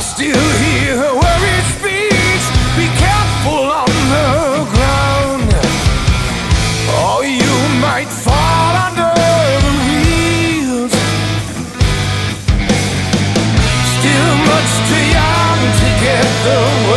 still hear her worried speech. Be careful on the ground, or you might fall under the wheels. Still much too young to get the